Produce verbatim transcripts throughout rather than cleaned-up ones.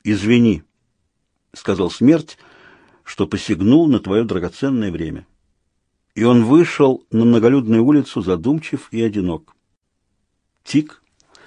«Извини», — сказал смерть, — «что посягнул на твое драгоценное время». И он вышел на многолюдную улицу, задумчив и одинок. Тик.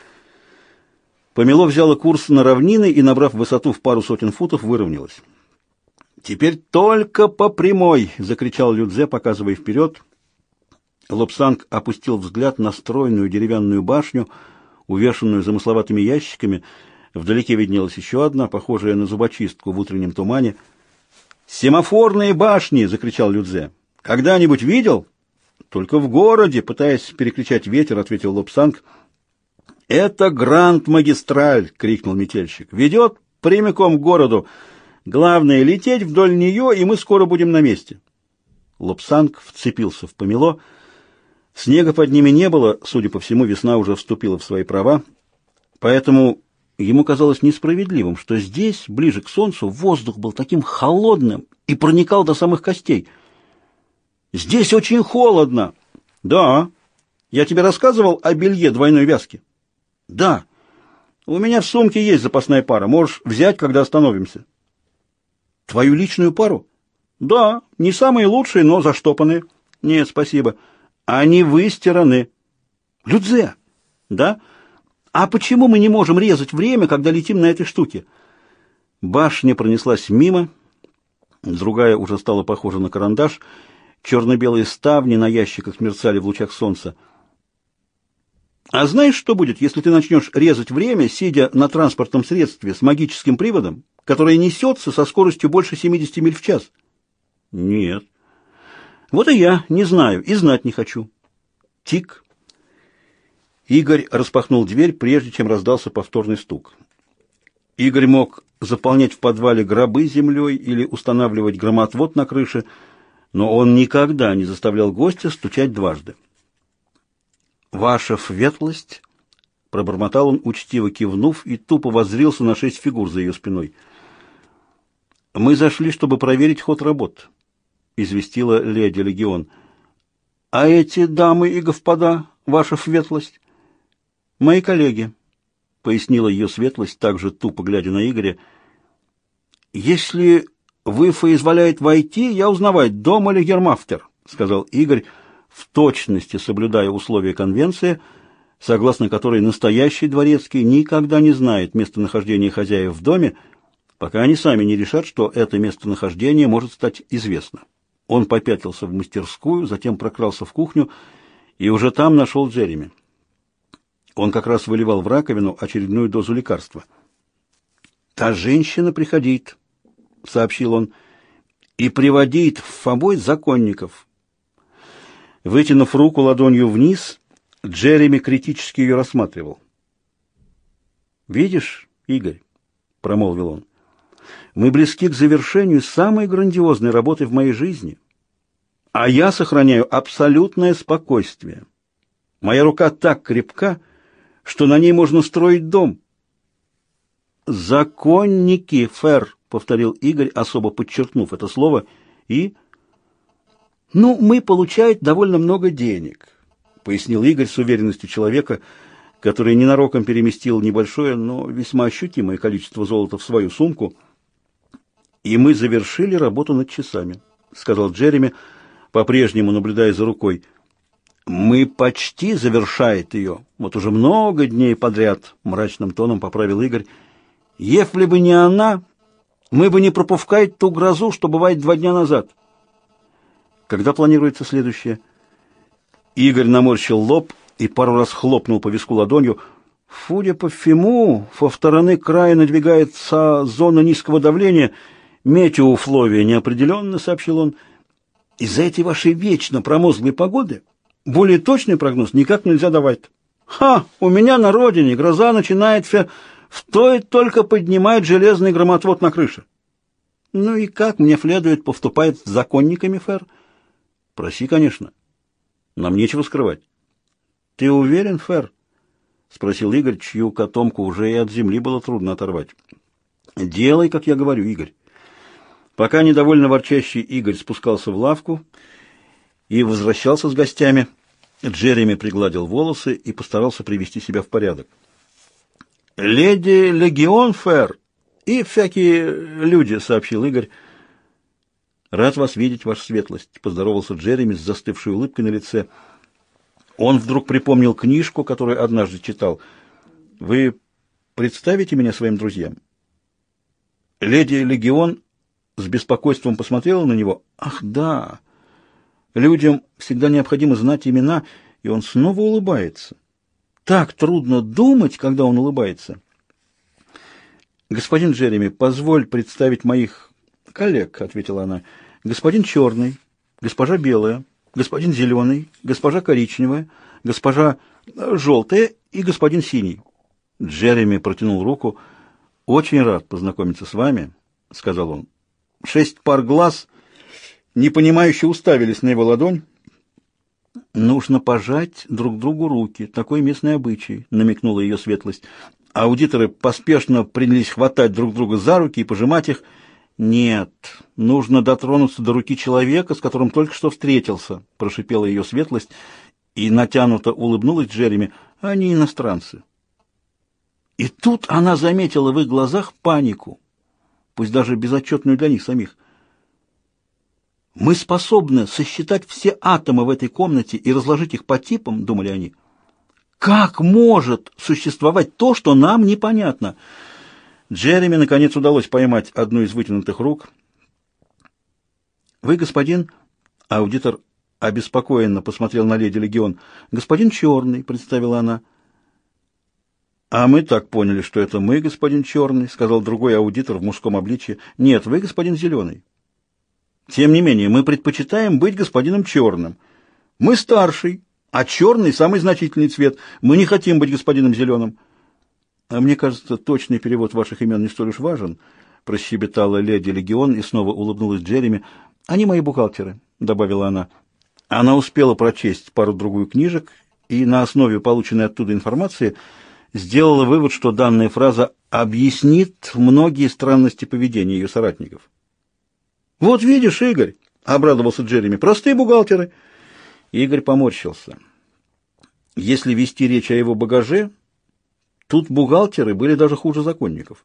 Помело взяла курс на равнины и, набрав высоту в пару сотен футов, выровнялась. «Теперь только по прямой!» — закричал Людзе, показывая вперед. Лобсанг опустил взгляд на стройную деревянную башню, увешанную замысловатыми ящиками. Вдалеке виднелась еще одна, похожая на зубочистку в утреннем тумане. «Семафорные башни!» — закричал Людзе. «Когда-нибудь видел?» «Только в городе», — пытаясь перекричать ветер, ответил Лобсанг. «Это Гранд-магистраль!» — крикнул метельщик. «Ведет прямиком к городу. Главное — лететь вдоль нее, и мы скоро будем на месте». Лобсанг вцепился в помело. Снега под ними не было, судя по всему, весна уже вступила в свои права, поэтому ему казалось несправедливым, что здесь, ближе к солнцу, воздух был таким холодным и проникал до самых костей. «Здесь очень холодно!» «Да. Я тебе рассказывал о белье двойной вязки?» «Да. У меня в сумке есть запасная пара. Можешь взять, когда остановимся». «Твою личную пару?» «Да. Не самые лучшие, но заштопанные». «Нет, спасибо. Они выстираны». «Людзе!» «Да? А почему мы не можем резать время, когда летим на этой штуке?» Башня пронеслась мимо, другая уже стала похожа на карандаш. Черно-белые ставни на ящиках мерцали в лучах солнца. «А знаешь, что будет, если ты начнешь резать время, сидя на транспортном средстве с магическим приводом, которое несется со скоростью больше семидесяти миль в час?» «Нет». «Вот и я не знаю и знать не хочу». Тик. Игорь распахнул дверь, прежде чем раздался повторный стук. Игорь мог заполнять в подвале гробы землей или устанавливать громоотвод на крыше, но он никогда не заставлял гостя стучать дважды. «Ваша светлость!» — пробормотал он, учтиво кивнув, и тупо воззрился на шесть фигур за ее спиной. «Мы зашли, чтобы проверить ход работ», — известила леди Легион. «А эти дамы и господа, ваша светлость?» «Мои коллеги», — пояснила ее светлость, также тупо глядя на Игоря. «Если вы соизволяет войти, я узнавать, дома ли гермафтер», — сказал Игорь, в точности соблюдая условия конвенции, согласно которой настоящий дворецкий никогда не знает местонахождения хозяев в доме, пока они сами не решат, что это местонахождение может стать известно. Он попятился в мастерскую, затем прокрался в кухню и уже там нашел Джереми. Он как раз выливал в раковину очередную дозу лекарства. «Та женщина приходит», — сообщил он, — «и приводит в собой законников». Вытянув руку ладонью вниз, Джереми критически ее рассматривал. «Видишь, Игорь», — промолвил он, — «мы близки к завершению самой грандиозной работы в моей жизни, а я сохраняю абсолютное спокойствие. Моя рука так крепка, что на ней можно строить дом». «Законники, фэр», — повторил Игорь, особо подчеркнув это слово, и... «Ну, мы получаем довольно много денег», — пояснил Игорь с уверенностью человека, который ненароком переместил небольшое, но весьма ощутимое количество золота в свою сумку. «И мы завершили работу над часами», — сказал Джереми, по-прежнему наблюдая за рукой. «Мы почти завершает ее. Вот уже много дней подряд», — мрачным тоном поправил Игорь. «Если бы не она, мы бы не пропускали ту грозу, что бывает два дня назад». «Когда планируется следующее?» Игорь наморщил лоб и пару раз хлопнул по виску ладонью. «Судя по всему, со стороны края надвигается зона низкого давления. Метеоусловия неопределенно», — сообщил он. «Из-за этой вашей вечно промозглой погоды более точный прогноз никак нельзя давать». «Ха! У меня на родине гроза начинается, стоит только поднимать железный громотвод на крыше». «Ну и как мне следует поступать с законниками, фэр?» «Проси, конечно. Нам нечего скрывать». «Ты уверен, фэр?» — спросил Игорь, чью котомку уже и от земли было трудно оторвать. «Делай, как я говорю, Игорь». Пока недовольно ворчащий Игорь спускался в лавку и возвращался с гостями, Джереми пригладил волосы и постарался привести себя в порядок. «Леди Легион, фэр!» «И всякие люди», — сообщил Игорь. «Рад вас видеть, ваша светлость», — поздоровался Джереми с застывшей улыбкой на лице. Он вдруг припомнил книжку, которую однажды читал. «Вы представите меня своим друзьям?» Леди Легион с беспокойством посмотрела на него. «Ах, да! Людям всегда необходимо знать имена», и он снова улыбается. Так трудно думать, когда он улыбается. «Господин Джереми, позволь представить моих коллег», — ответила она. «Господин Черный, госпожа Белая, господин Зеленый, госпожа Коричневая, госпожа Желтая и господин Синий». Джереми протянул руку. «Очень рад познакомиться с вами», — сказал он. Шесть пар глаз, непонимающе уставились на его ладонь. «Нужно пожать друг другу руки. Такой местный обычай», — намекнула ее светлость. Аудиторы поспешно принялись хватать друг друга за руки и пожимать их. «Нет, нужно дотронуться до руки человека, с которым только что встретился», — прошипела ее светлость и натянуто улыбнулась Джереми. «Они иностранцы». И тут она заметила в их глазах панику, пусть даже безотчетную для них самих. «Мы способны сосчитать все атомы в этой комнате и разложить их по типам», — думали они. «Как может существовать то, что нам непонятно?» Джереми, наконец, удалось поймать одну из вытянутых рук. «Вы, господин...» — аудитор обеспокоенно посмотрел на леди Легион. «Господин Черный», — представила она. «А мы так поняли, что это мы, господин Черный», — сказал другой аудитор в мужском обличье. «Нет, вы, господин Зеленый». «Тем не менее, мы предпочитаем быть господином Черным. Мы старший, а черный — самый значительный цвет. Мы не хотим быть господином Зеленым». «А мне кажется, точный перевод ваших имен не столь уж важен», — прощебетала леди Легион и снова улыбнулась Джереми. «Они мои бухгалтеры», — добавила она. Она успела прочесть пару-другую книжек и на основе полученной оттуда информации сделала вывод, что данная фраза объяснит многие странности поведения ее соратников. «Вот видишь, Игорь», — обрадовался Джереми, — «простые бухгалтеры». Игорь поморщился. Если вести речь о его багаже, тут бухгалтеры были даже хуже законников.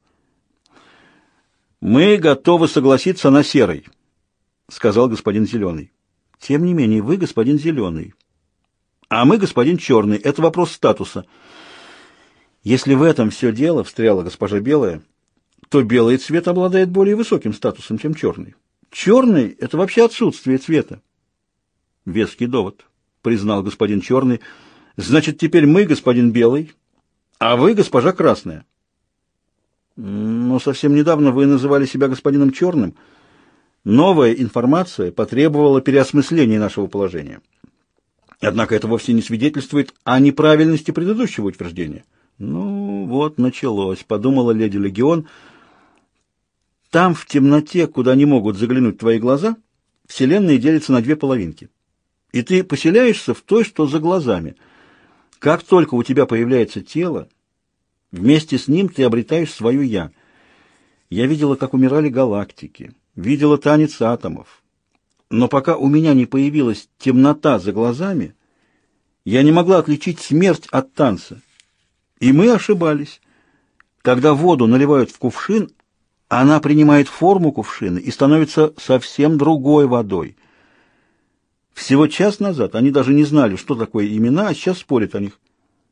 «Мы готовы согласиться на серый», — сказал господин Зеленый. «Тем не менее, вы господин Зеленый, а мы господин Черный. Это вопрос статуса». «Если в этом все дело, — встряла госпожа Белая, — то белый цвет обладает более высоким статусом, чем черный. Черный — это вообще отсутствие цвета». «Веский довод», — признал господин Черный. «Значит, теперь мы господин Белый, а вы госпожа Красная». «Но совсем недавно вы называли себя господином Черным. Новая информация потребовала переосмысления нашего положения. Однако это вовсе не свидетельствует о неправильности предыдущего утверждения». «Ну, вот началось», — подумала леди Легион. «Там, в темноте, куда не могут заглянуть твои глаза, вселенная делится на две половинки. И ты поселяешься в той, что за глазами. Как только у тебя появляется тело, вместе с ним ты обретаешь свое «я». Я видела, как умирали галактики, видела танец атомов. Но пока у меня не появилась темнота за глазами, я не могла отличить смерть от танца. И мы ошибались. Когда воду наливают в кувшин, она принимает форму кувшина и становится совсем другой водой. Всего час назад они даже не знали, что такое имена, а сейчас спорят о них.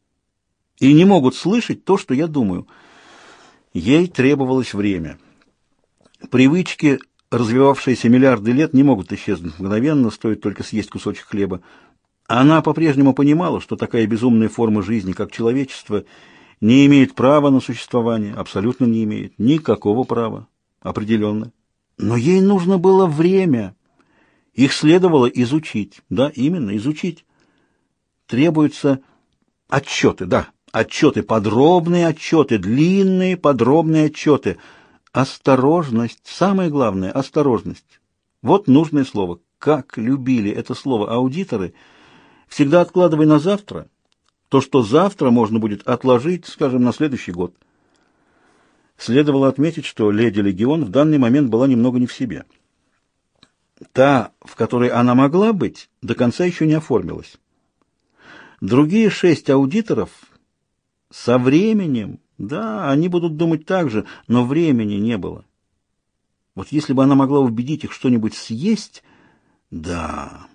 И не могут слышать то, что я думаю. Ей требовалось время. Привычки, развивавшиеся миллиарды лет, не могут исчезнуть мгновенно, стоит только съесть кусочек хлеба. Она по-прежнему понимала, что такая безумная форма жизни, как человечество, не имеет права на существование, абсолютно не имеет, никакого права, определенно. Но ей нужно было время. Их следовало изучить. Да, именно, изучить. Требуются отчеты, да, отчеты, подробные отчеты, длинные подробные отчеты. Осторожность, самое главное, осторожность. Вот нужное слово. Как любили это слово аудиторы. Всегда откладывай на завтра то, что завтра можно будет отложить, скажем, на следующий год. Следовало отметить, что леди Легион в данный момент была немного не в себе. Та, в которой она могла быть, до конца еще не оформилась. Другие шесть аудиторов со временем, Да, они будут думать так же, но времени не было. Вот если бы она могла убедить их что-нибудь съесть... Да,